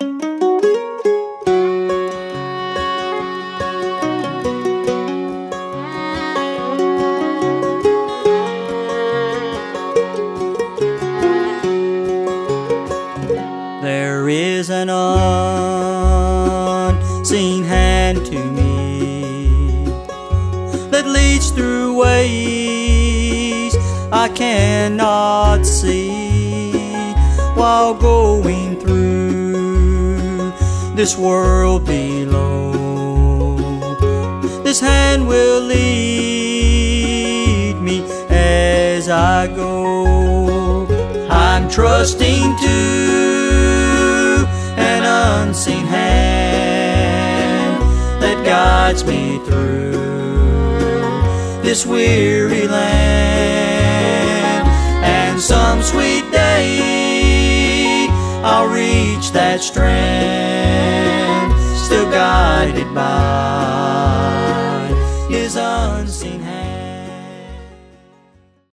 There is an unseen hand to me that leads through ways I cannot see, while going through this world below. This hand will lead me as I go. I'm trusting to an unseen hand that guides me through this weary land. And some sweet day I'll reach that strand, still guided by His unseen hand.